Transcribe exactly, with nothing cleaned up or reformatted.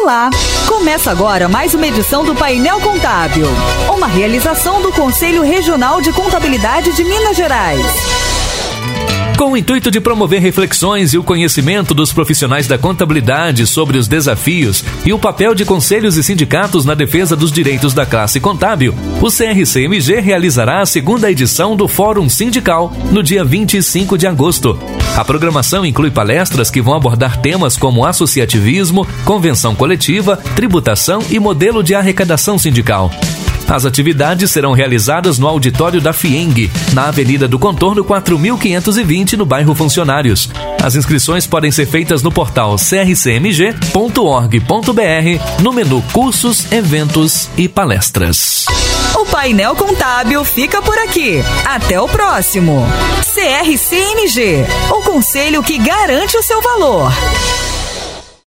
Olá! Começa agora mais uma edição do Painel Contábil, uma realização do Conselho Regional de Contabilidade de Minas Gerais. Com o intuito de promover reflexões e o conhecimento dos profissionais da contabilidade sobre os desafios e o papel de conselhos e sindicatos na defesa dos direitos da classe contábil, o C R C M G realizará a segunda edição do Fórum Sindical no dia vinte e cinco de agosto. A programação inclui palestras que vão abordar temas como associativismo, convenção coletiva, tributação e modelo de arrecadação sindical. As atividades serão realizadas no auditório da FIENG, na Avenida do Contorno quatro mil quinhentos e vinte, no bairro Funcionários. As inscrições podem ser feitas no portal c r c m g ponto org ponto b r, no menu Cursos, Eventos e Palestras. O Painel Contábil fica por aqui. Até o próximo. C R C M G, o conselho que garante o seu valor.